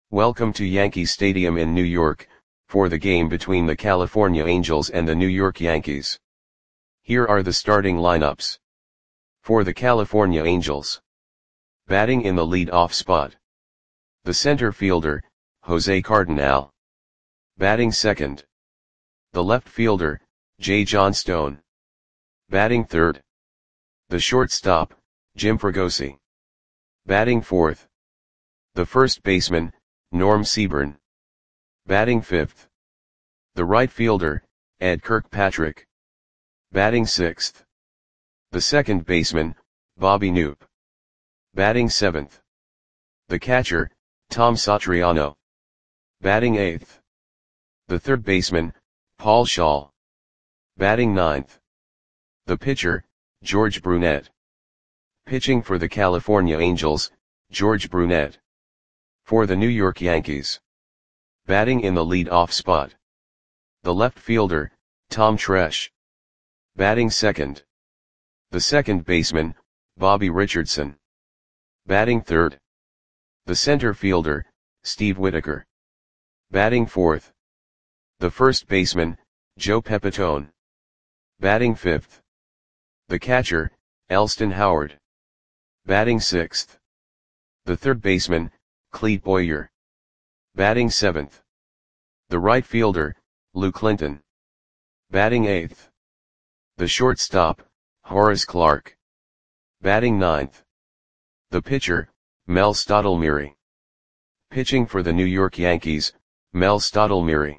Welcome to Yankee Stadium in New York, for the game between the California Angels and the New York Yankees. Here are the starting lineups. For the California Angels. Batting in the lead-off spot. The center fielder, Jose Cardenal. Batting second. The left fielder, J. Johnstone. Batting third. The shortstop, Jim Fregosi. Batting fourth. The first baseman, Norm Seaborn. Batting fifth. The right fielder, Ed Kirkpatrick. Batting sixth. The second baseman, Bobby Knoop. Batting seventh. The catcher, Tom Satriano. Batting eighth. The third baseman, Paul Schall. Batting ninth. The pitcher, George Brunette. Pitching for the California Angels, George Brunette. For the New York Yankees. Batting in the lead-off spot. The left fielder, Tom Tresh. Batting second. The second baseman, Bobby Richardson. Batting third. The center fielder, Steve Whitaker. Batting fourth. The first baseman, Joe Pepitone. Batting fifth. The catcher, Elston Howard. Batting sixth. The third baseman, Clete Boyer. Batting seventh. The right fielder, Lou Clinton. Batting eighth. The shortstop, Horace Clarke. Batting ninth. The pitcher, Mel Stottlemyre. Pitching for the New York Yankees, Mel Stottlemyre.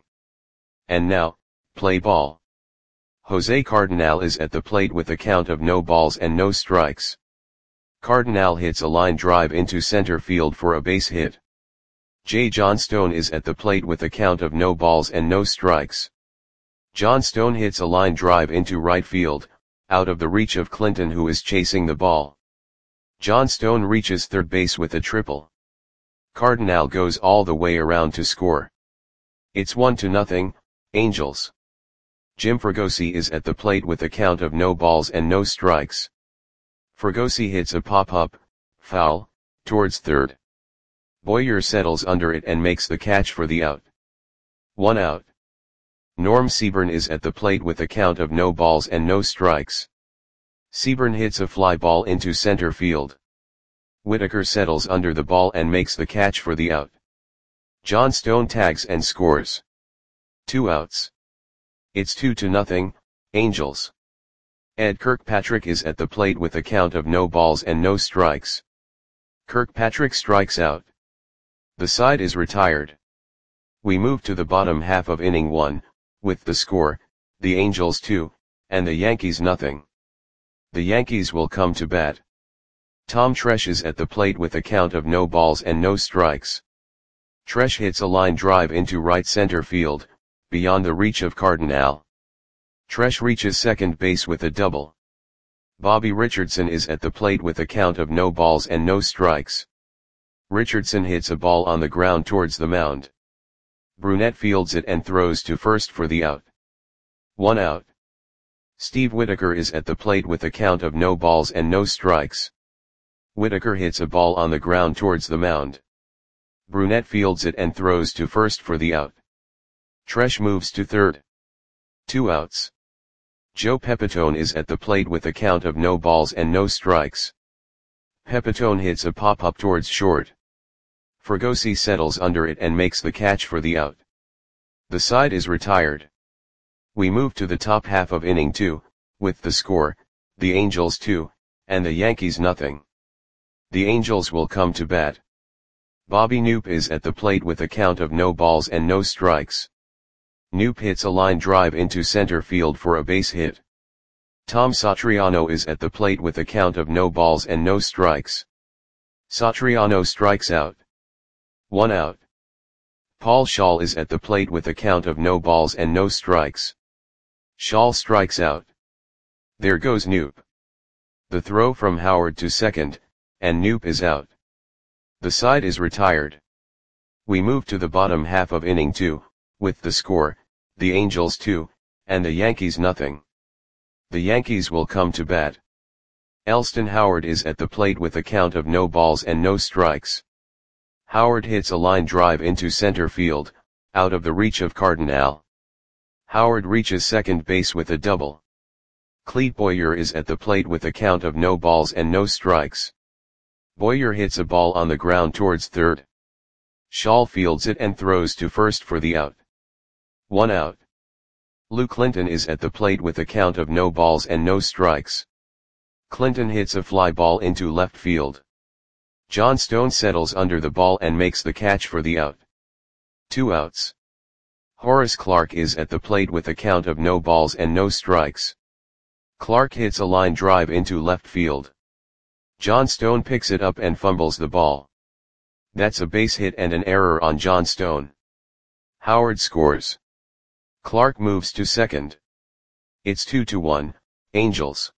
And now, play ball. Jose Cardenal is at the plate with a count of no balls and no strikes. Cardenal hits a line drive into center field for a base hit. J. Johnstone is at the plate with a count of no balls and no strikes. Johnstone hits a line drive into right field, out of the reach of Clinton, who is chasing the ball. Johnstone reaches third base with a triple. Cardenal goes all the way around to score. It's 1-0, Angels. Jim Fregosi is at the plate with a count of no balls and no strikes. Fregosi hits a pop-up, foul, towards third. Boyer settles under it and makes the catch for the out. 1 out. Norm Seaborn is at the plate with a count of no balls and no strikes. Seaborn hits a fly ball into center field. Whitaker settles under the ball and makes the catch for the out. Johnstone tags and scores. 2 outs. It's 2-0, Angels. Ed Kirkpatrick is at the plate with a count of no balls and no strikes. Kirkpatrick strikes out. The side is retired. We move to the bottom half of inning 1, with the score, the Angels 2, and the Yankees nothing. The Yankees will come to bat. Tom Tresh is at the plate with a count of no balls and no strikes. Tresh hits a line drive into right center field, beyond the reach of Cardenal. Tresh reaches second base with a double. Bobby Richardson is at the plate with a count of no balls and no strikes. Richardson hits a ball on the ground towards the mound. Brunette fields it and throws to first for the out. 1 out. Steve Whitaker is at the plate with a count of no balls and no strikes. Whitaker hits a ball on the ground towards the mound. Brunette fields it and throws to first for the out. Tresh moves to third. 2 outs. Joe Pepitone is at the plate with a count of no balls and no strikes. Pepitone hits a pop-up towards short. Fregosi settles under it and makes the catch for the out. The side is retired. We move to the top half of inning 2, with the score, the Angels 2, and the Yankees nothing. The Angels will come to bat. Bobby Knoop is at the plate with a count of no balls and no strikes. Knoop hits a line drive into center field for a base hit. Tom Satriano is at the plate with a count of no balls and no strikes. Satriano strikes out. 1 out. Paul Schall is at the plate with a count of no balls and no strikes. Schall strikes out. There goes Knoop. The throw from Howard to second, and Knoop is out. The side is retired. We move to the bottom half of inning 2, with the score, the Angels 2, and the Yankees nothing. The Yankees will come to bat. Elston Howard is at the plate with a count of no balls and no strikes. Howard hits a line drive into center field, out of the reach of Cardinal. Howard reaches second base with a double. Clete Boyer is at the plate with a count of no balls and no strikes. Boyer hits a ball on the ground towards third. Shaw fields it and throws to first for the out. 1 out. Lou Clinton is at the plate with a count of no balls and no strikes. Clinton hits a fly ball into left field. John Stone settles under the ball and makes the catch for the out. 2 outs. Horace Clarke is at the plate with a count of no balls and no strikes. Clarke hits a line drive into left field. John Stone picks it up and fumbles the ball. That's a base hit and an error on John Stone. Howard scores. Clarke moves to second. It's 2-1, Angels.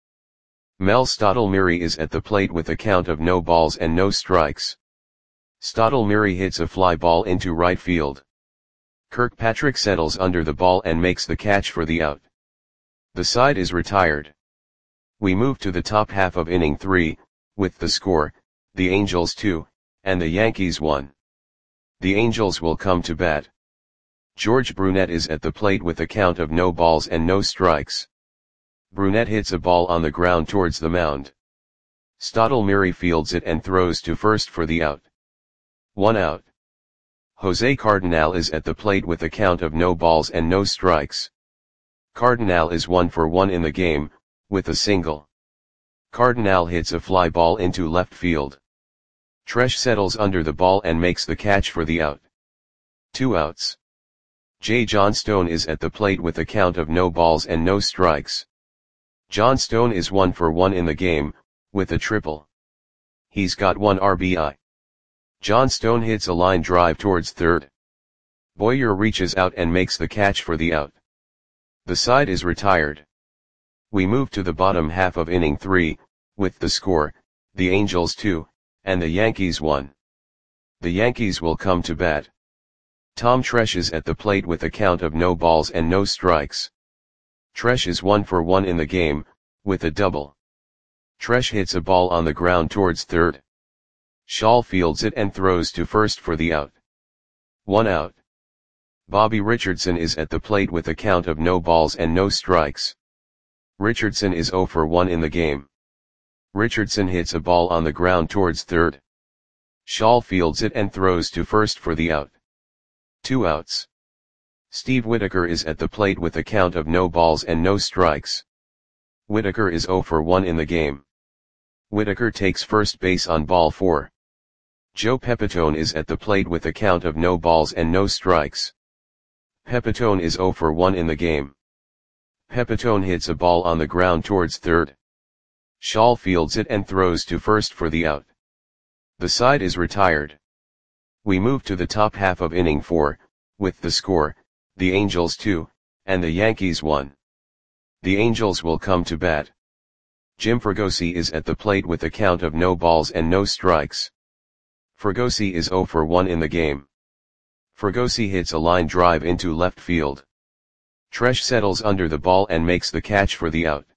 Mel Stottlemyre is at the plate with a count of no balls and no strikes. Stottlemyre hits a fly ball into right field. Kirkpatrick settles under the ball and makes the catch for the out. The side is retired. We move to the top half of inning 3, with the score, the Angels 2, and the Yankees 1. The Angels will come to bat. George Brunette is at the plate with a count of no balls and no strikes. Brunette hits a ball on the ground towards the mound. Stottlemyre fields it and throws to first for the out. 1 out. Jose Cardinal is at the plate with a count of no balls and no strikes. Cardinal is 1 for 1 in the game, with a single. Cardinal hits a fly ball into left field. Tresh settles under the ball and makes the catch for the out. 2 outs. J. John Stone is at the plate with a count of no balls and no strikes. John Stone is 1 for 1 in the game, with a triple. He's got 1 RBI. John Stone hits a line drive towards third. Boyer reaches out and makes the catch for the out. The side is retired. We move to the bottom half of inning 3, with the score, the Angels 2, and the Yankees 1. The Yankees will come to bat. Tom Tresh is at the plate with a count of no balls and no strikes. Tresh is 1 for 1 in the game, with a double. Tresh hits a ball on the ground towards third. Shaw fields it and throws to first for the out. 1 out. Bobby Richardson is at the plate with a count of no balls and no strikes. Richardson is 0 for 1 in the game. Richardson hits a ball on the ground towards third. Shaw fields it and throws to first for the out. 2 outs. Steve Whitaker is at the plate with a count of no balls and no strikes. Whitaker is 0 for 1 in the game. Whitaker takes first base on ball 4. Joe Pepitone is at the plate with a count of no balls and no strikes. Pepitone is 0 for 1 in the game. Pepitone hits a ball on the ground towards third. Shaw fields it and throws to first for the out. The side is retired. We move to the top half of inning 4, with the score, the Angels 2, and the Yankees 1. The Angels will come to bat. Jim Fregosi is at the plate with a count of no balls and no strikes. Fregosi is 0 for 1 in the game. Fregosi hits a line drive into left field. Tresh settles under the ball and makes the catch for the out.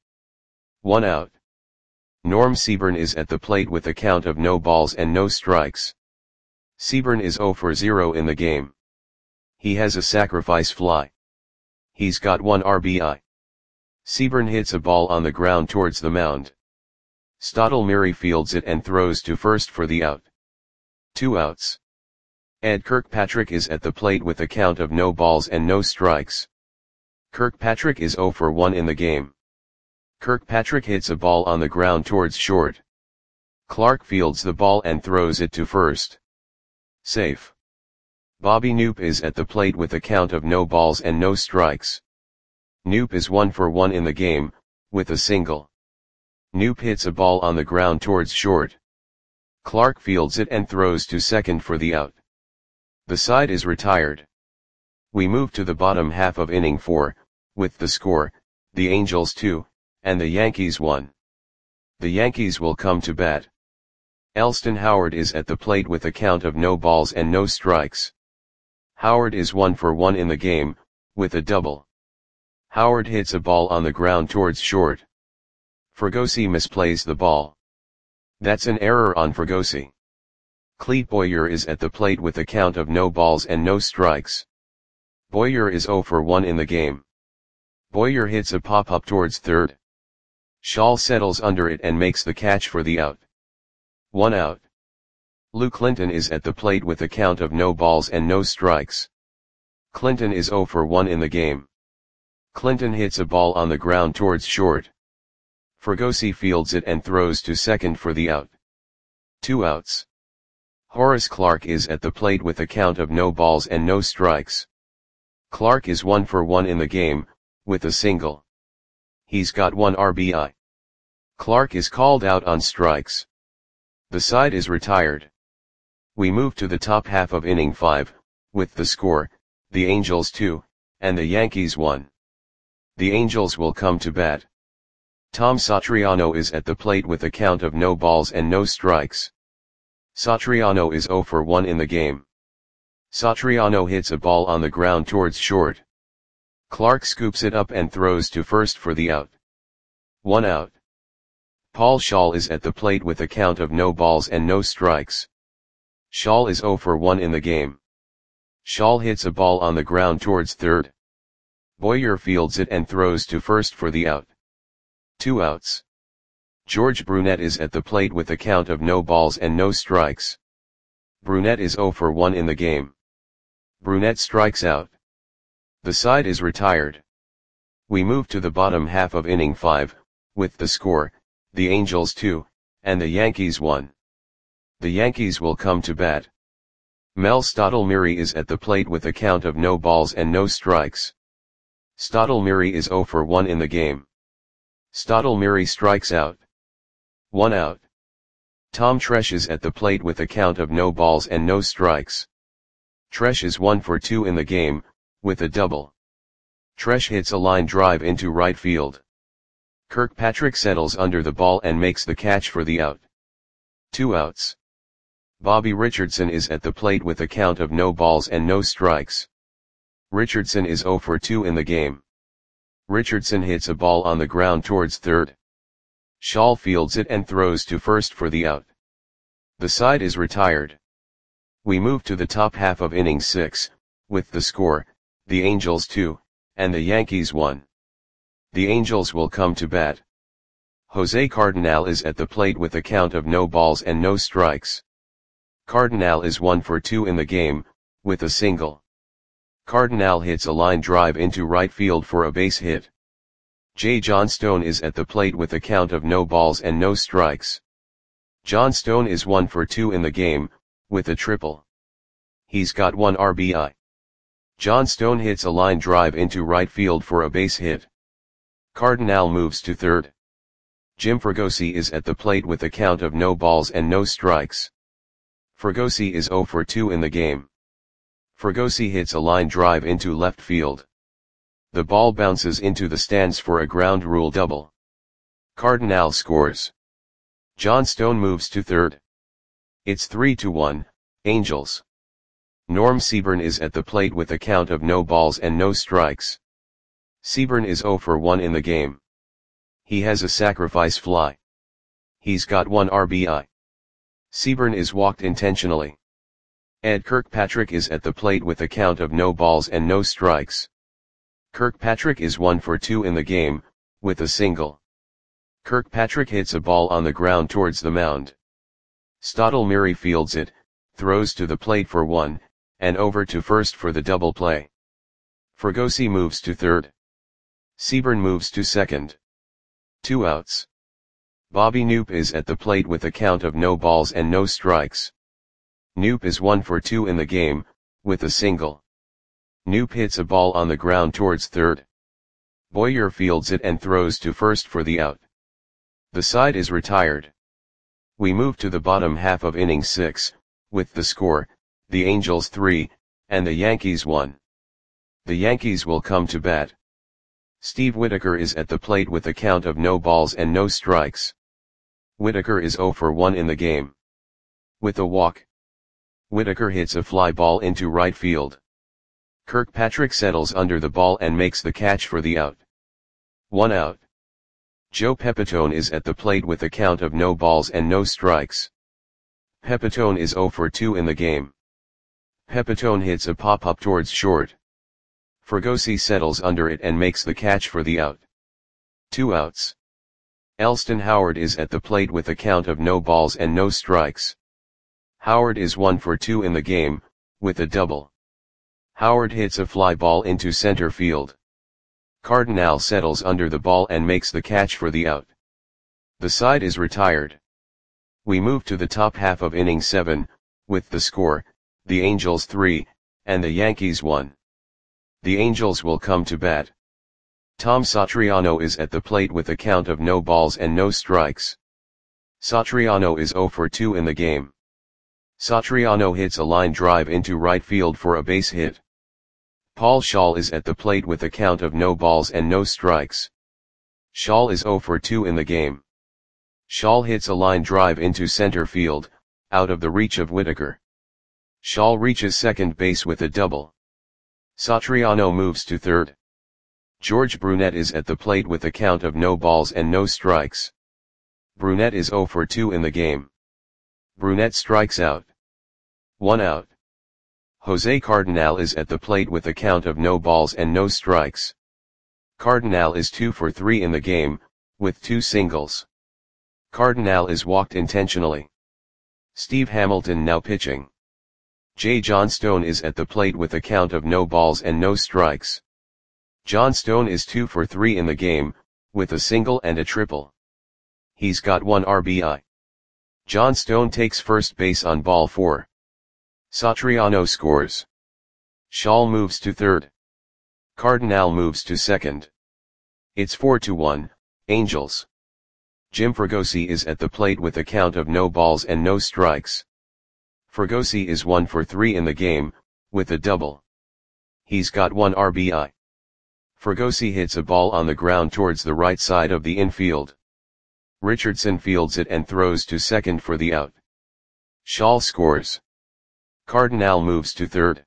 1 out. Norm Seaburn is at the plate with a count of no balls and no strikes. Seaburn is 0 for 0 in the game. He has a sacrifice fly. He's got 1 RBI. Seaburn hits a ball on the ground towards the mound. Stottlemyre fields it and throws to first for the out. 2 outs. Ed Kirkpatrick is at the plate with a count of no balls and no strikes. Kirkpatrick is 0 for 1 in the game. Kirkpatrick hits a ball on the ground towards short. Clarke fields the ball and throws it to first. Safe. Bobby Knoop is at the plate with a count of no balls and no strikes. Knoop is 1 for 1 in the game, with a single. Knoop hits a ball on the ground towards short. Clarke fields it and throws to second for the out. The side is retired. We move to the bottom half of inning 4, with the score, the Angels 2, and the Yankees 1. The Yankees will come to bat. Elston Howard is at the plate with a count of no balls and no strikes. Howard is 1 for 1 in the game, with a double. Howard hits a ball on the ground towards short. Fregosi misplays the ball. That's an error on Fregosi. Clete Boyer is at the plate with a count of no balls and no strikes. Boyer is 0 for 1 in the game. Boyer hits a pop-up towards third. Schall settles under it and makes the catch for the out. 1 out. Lou Clinton is at the plate with a count of no balls and no strikes. Clinton is 0 for 1 in the game. Clinton hits a ball on the ground towards short. Fregosi fields it and throws to second for the out. 2 outs. Horace Clarke is at the plate with a count of no balls and no strikes. Clarke is 1 for 1 in the game, with a single. He's got 1 RBI. Clarke is called out on strikes. The side is retired. We move to the top half of inning 5, with the score, the Angels 2, and the Yankees 1. The Angels will come to bat. Tom Satriano is at the plate with a count of no balls and no strikes. Satriano is 0 for 1 in the game. Satriano hits a ball on the ground towards short. Clarke scoops it up and throws to first for the out. 1 out. Paul Schall is at the plate with a count of no balls and no strikes. Schall is 0 for 1 in the game. Schall hits a ball on the ground towards third. Boyer fields it and throws to first for the out. 2 outs. George Brunette is at the plate with a count of no balls and no strikes. Brunette is 0 for 1 in the game. Brunette strikes out. The side is retired. We move to the bottom half of inning 5, with the score, the Angels 2, and the Yankees 1. The Yankees will come to bat. Mel Stottlemyre is at the plate with a count of no balls and no strikes. Stottlemyre is 0 for 1 in the game. Stottlemyre strikes out. 1 out. Tom Tresh is at the plate with a count of no balls and no strikes. Tresh is 1 for 2 in the game, with a double. Tresh hits a line drive into right field. Kirkpatrick settles under the ball and makes the catch for the out. 2 outs. Bobby Richardson is at the plate with a count of no balls and no strikes. Richardson is 0 for 2 in the game. Richardson hits a ball on the ground towards third. Schall fields it and throws to first for the out. The side is retired. We move to the top half of inning 6, with the score, the Angels 2, and the Yankees 1. The Angels will come to bat. Jose Cardenal is at the plate with a count of no balls and no strikes. Cardenal is 1 for 2 in the game, with a single. Cardenal hits a line drive into right field for a base hit. Jay Johnstone is at the plate with a count of no balls and no strikes. Johnstone is 1 for 2 in the game, with a triple. He's got 1 RBI. Johnstone hits a line drive into right field for a base hit. Cardenal moves to third. Jim Fregosi is at the plate with a count of no balls and no strikes. Fregosi is 0 for 2 in the game. Fregosi hits a line drive into left field. The ball bounces into the stands for a ground rule double. Cardenal scores. Johnstone moves to third. It's 3-1, Angels. Norm Seaburn is at the plate with a count of no balls and no strikes. Seaburn is 0 for 1 in the game. He has a sacrifice fly. He's got 1 RBI. Seaburn is walked intentionally. Ed Kirkpatrick is at the plate with a count of no balls and no strikes. Kirkpatrick is 1 for 2 in the game, with a single. Kirkpatrick hits a ball on the ground towards the mound. Stottlemyre fields it, throws to the plate for 1, and over to first for the double play. Fregosi moves to third. Seaburn moves to second. 2 outs. Bobby Knoop is at the plate with a count of no balls and no strikes. Knoop is 1 for 2 in the game, with a single. Knoop hits a ball on the ground towards third. Boyer fields it and throws to first for the out. The side is retired. We move to the bottom half of inning 6, with the score, the Angels 3, and the Yankees 1. The Yankees will come to bat. Steve Whitaker is at the plate with a count of no balls and no strikes. Whitaker is 0 for 1 in the game. With a walk. Whitaker hits a fly ball into right field. Kirkpatrick settles under the ball and makes the catch for the out. 1 out. Joe Pepitone is at the plate with a count of no balls and no strikes. Pepitone is 0 for 2 in the game. Pepitone hits a pop-up towards short. Fregosi settles under it and makes the catch for the out. 2 outs. Elston Howard is at the plate with a count of no balls and no strikes. Howard is 1 for 2 in the game, with a double. Howard hits a fly ball into center field. Cardinal settles under the ball and makes the catch for the out. The side is retired. We move to the top half of inning 7, with the score, the Angels 3, and the Yankees 1. The Angels will come to bat. Tom Satriano is at the plate with a count of no balls and no strikes. Satriano is 0 for 2 in the game. Satriano hits a line drive into right field for a base hit. Paul Schaal is at the plate with a count of no balls and no strikes. Schaal is 0 for 2 in the game. Schaal hits a line drive into center field, out of the reach of Whitaker. Schaal reaches second base with a double. Satriano moves to third. George Brunette is at the plate with a count of no balls and no strikes. Brunette is 0 for 2 in the game. Brunette strikes out. 1 out. Jose Cardinal is at the plate with a count of no balls and no strikes. Cardinal is 2 for 3 in the game, with 2 singles. Cardinal is walked intentionally. Steve Hamilton now pitching. Jay Johnstone is at the plate with a count of no balls and no strikes. Johnstone is 2 for 3 in the game, with a single and a triple. He's got 1 RBI. Johnstone takes first base on ball 4. Satriano scores. Schaal moves to third. Cardinal moves to second. It's 4-1, Angels. Jim Fregosi is at the plate with a count of no balls and no strikes. Fregosi is 1 for 3 in the game, with a double. He's got 1 RBI. Fregosi hits a ball on the ground towards the right side of the infield. Richardson fields it and throws to second for the out. Schaal scores. Cardinal moves to third.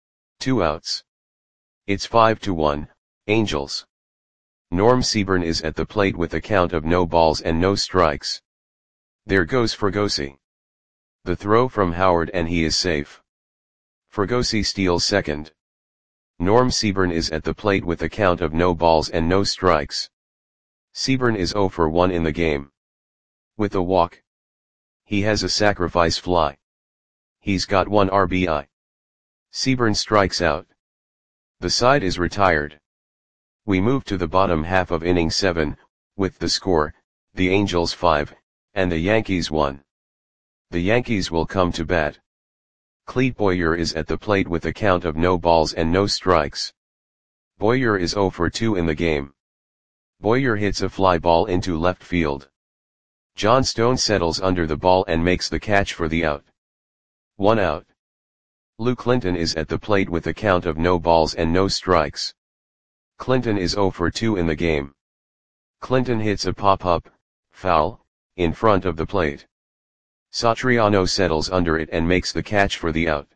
2 outs. It's 5-1, Angels. Norm Seaburn is at the plate with a count of no balls and no strikes. There goes Fregosi. The throw from Howard and he is safe. Fregosi steals second. Norm Seaburn is at the plate with a count of no balls and no strikes. Seaburn is 0 for 1 in the game. With a walk. He has a sacrifice fly. He's got 1 RBI. Seaburn strikes out. The side is retired. We move to the bottom half of inning 7, with the score, the Angels 5, and the Yankees 1. The Yankees will come to bat. Clete Boyer is at the plate with a count of no balls and no strikes. Boyer is 0 for 2 in the game. Boyer hits a fly ball into left field. Johnstone settles under the ball and makes the catch for the out. 1 out. Lou Clinton is at the plate with a count of no balls and no strikes. Clinton is 0 for 2 in the game. Clinton hits a pop-up, foul, in front of the plate. Satriano settles under it and makes the catch for the out.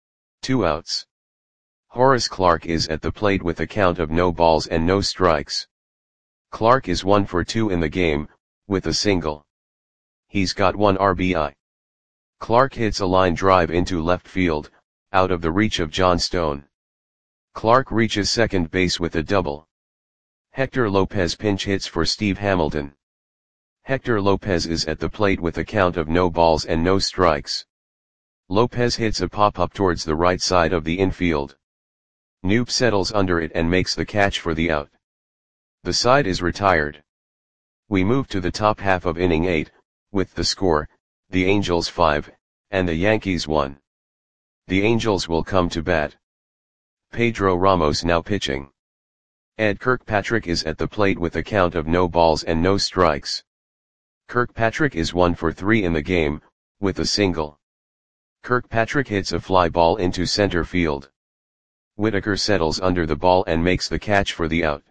2 outs. Horace Clarke is at the plate with a count of no balls and no strikes. Clarke is 1 for 2 in the game, with a single. He's got 1 RBI. Clarke hits a line drive into left field, out of the reach of Johnstone. Clarke reaches second base with a double. Hector Lopez pinch hits for Steve Hamilton. Hector Lopez is at the plate with a count of no balls and no strikes. Lopez hits a pop-up towards the right side of the infield. Knoop settles under it and makes the catch for the out. The side is retired. We move to the top half of inning 8, with the score, the Angels 5, and the Yankees 1. The Angels will come to bat. Pedro Ramos now pitching. Ed Kirkpatrick is at the plate with a count of no balls and no strikes. Kirkpatrick is 1 for 3 in the game, with a single. Kirkpatrick hits a fly ball into center field. Whitaker settles under the ball and makes the catch for the out.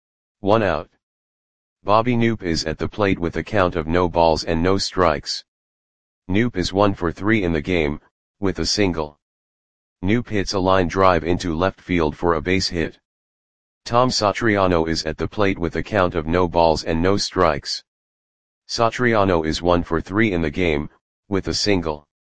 1 out. Bobby Knoop is at the plate with a count of no balls and no strikes. Knoop is 1 for 3 in the game, with a single. Knoop hits a line drive into left field for a base hit. Tom Satriano is at the plate with a count of no balls and no strikes. Satriano is 1 for 3 in the game, with a single.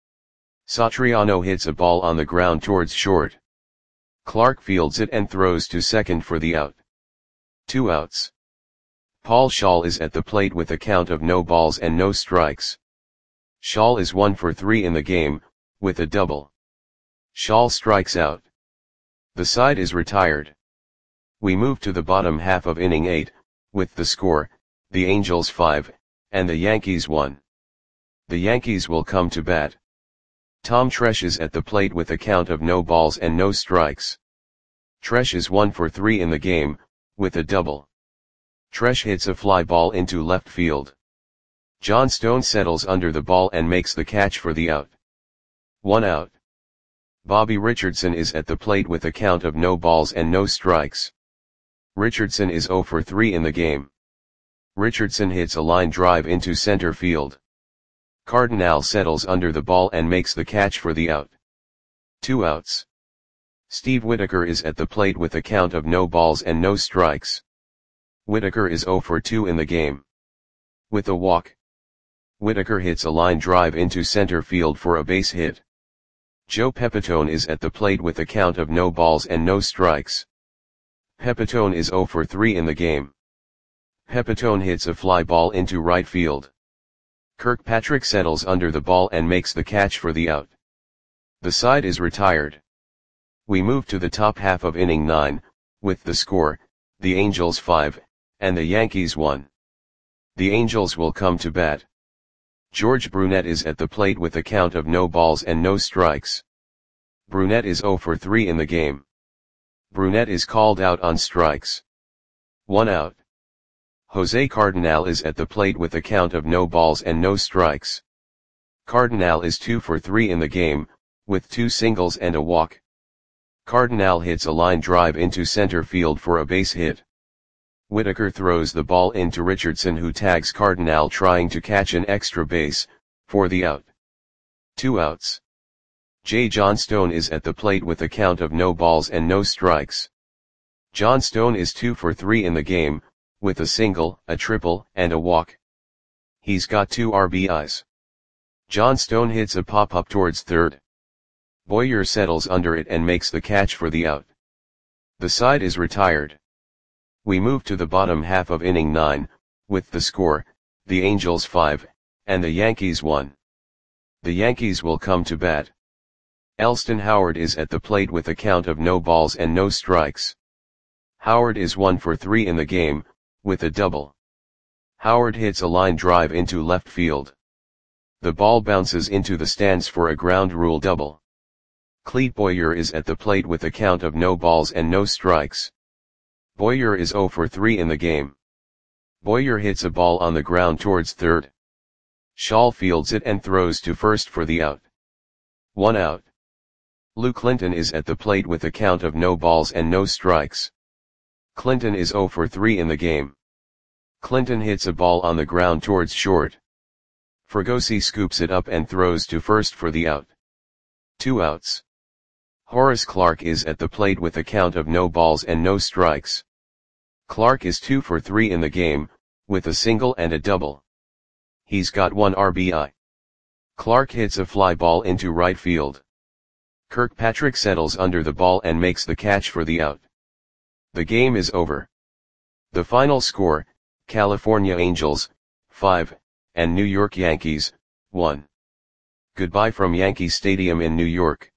Satriano hits a ball on the ground towards short. Clark fields it and throws to second for the out. 2 outs. Paul Shaw is at the plate with a count of no balls and no strikes. Shaw is 1 for 3 in the game, with a double. Shaw strikes out. The side is retired. We move to the bottom half of inning 8, with the score, the Angels 5, and the Yankees 1. The Yankees will come to bat. Tom Tresh is at the plate with a count of no balls and no strikes. Tresh is 1 for 3 in the game, with a double. Tresh hits a fly ball into left field. John Stone settles under the ball and makes the catch for the out. 1 out. Bobby Richardson is at the plate with a count of no balls and no strikes. Richardson is 0 for 3 in the game. Richardson hits a line drive into center field. Cardinal settles under the ball and makes the catch for the out. 2 outs. Steve Whitaker is at the plate with a count of no balls and no strikes. Whitaker is 0 for 2 in the game. With a walk. Whitaker hits a line drive into center field for a base hit. Joe Pepitone is at the plate with a count of no balls and no strikes. Pepitone is 0 for 3 in the game. Pepitone hits a fly ball into right field. Kirkpatrick settles under the ball and makes the catch for the out. The side is retired. We move to the top half of inning 9, with the score, the Angels 5, and the Yankees 1. The Angels will come to bat. George Brunette is at the plate with a count of no balls and no strikes. Brunette is 0 for 3 in the game. Brunette is called out on strikes. 1 out. Jose Cardinal is at the plate with a count of no balls and no strikes. Cardinal is 2 for 3 in the game, with 2 singles and a walk. Cardinal hits a line drive into center field for a base hit. Whitaker throws the ball into Richardson, who tags Cardinal trying to catch an extra base, for the out. 2 outs. J. John Stone is at the plate with a count of no balls and no strikes. John Stone is 2 for 3 in the game, with a single, a triple, and a walk. He's got 2 RBIs. John Stone hits a pop-up towards third. Boyer settles under it and makes the catch for the out. The side is retired. We move to the bottom half of inning 9, with the score, the Angels 5, and the Yankees 1. The Yankees will come to bat. Elston Howard is at the plate with a count of no balls and no strikes. Howard is 1 for 3 in the game, with a double. Howard hits a line drive into left field. The ball bounces into the stands for a ground rule double. Clete Boyer is at the plate with a count of no balls and no strikes. Boyer is 0 for 3 in the game. Boyer hits a ball on the ground towards third. Shaw fields it and throws to first for the out. 1 out. Lou Clinton is at the plate with a count of no balls and no strikes. Clinton is 0 for 3 in the game. Clinton hits a ball on the ground towards short. Fregosi scoops it up and throws to first for the out. 2 outs. Horace Clarke is at the plate with a count of no balls and no strikes. Clarke is 2 for 3 in the game, with a single and a double. He's got 1 RBI. Clarke hits a fly ball into right field. Kirkpatrick settles under the ball and makes the catch for the out. The game is over. The final score, California Angels, 5, and New York Yankees, 1. Goodbye from Yankee Stadium in New York.